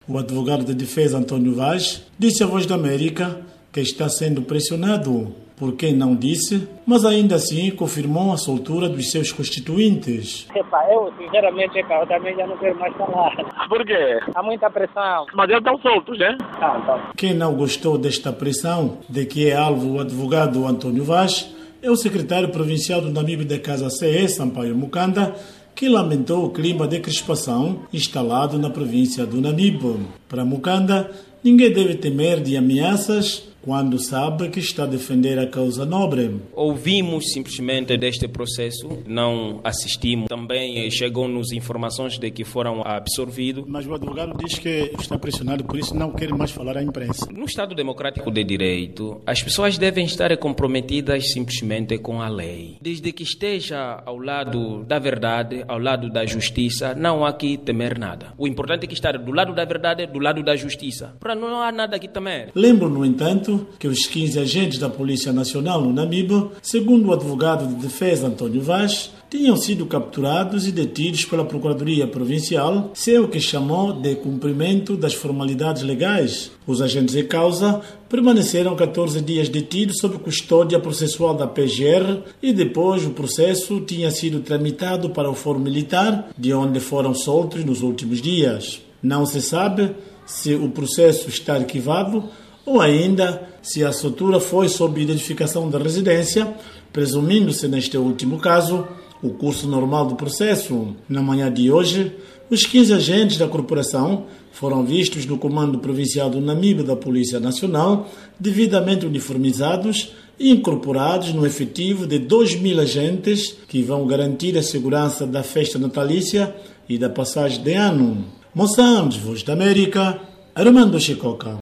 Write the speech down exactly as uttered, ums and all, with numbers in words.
O advogado de defesa Antônio Vaz disse à Voz da América que está sendo pressionado por quem não disse, mas ainda assim confirmou a soltura dos seus constituintes. Epa, eu, sinceramente, eu também já não quero mais falar. Por quê? Há muita pressão. Mas eles estão soltos, né? Ah, então. Quem não gostou desta pressão de que é alvo o advogado Antônio Vaz é o secretário provincial do Namibe da Casa C E, Sampaio Mukanda, que lamentou o clima de crispação instalado na província do Namibe. Para Mukanda, ninguém deve temer de ameaças quando sabe que está a defender a causa nobre. Ouvimos simplesmente deste processo, não assistimos. Também chegam-nos informações de que foram absorvidos. Mas o advogado diz que está pressionado, por isso não quer mais falar à imprensa. No Estado Democrático de Direito, as pessoas devem estar comprometidas simplesmente com a lei. Desde que esteja ao lado da verdade, ao lado da justiça, não há que temer nada. O importante é que estar do lado da verdade, do lado da justiça. Para não há nada que temer. Lembro, no entanto, que os quinze agentes da Polícia Nacional no Namibe, segundo o advogado de defesa Antônio Vaz, tinham sido capturados e detidos pela Procuradoria Provincial, sem o que chamou de cumprimento das formalidades legais. Os agentes em causa permaneceram catorze dias detidos sob custódia processual da P G R e depois o processo tinha sido tramitado para o Fórum Militar, de onde foram soltos nos últimos dias. Não se sabe se o processo está arquivado ou ainda se a soltura foi sob identificação da residência, presumindo-se neste último caso o curso normal do processo. Na manhã de hoje, os quinze agentes da corporação foram vistos no Comando Provincial do Namibe da Polícia Nacional, devidamente uniformizados e incorporados no efetivo de dois mil agentes que vão garantir a segurança da festa natalícia e da passagem de ano. Moçambique, Voz da América, Armando Chicoca.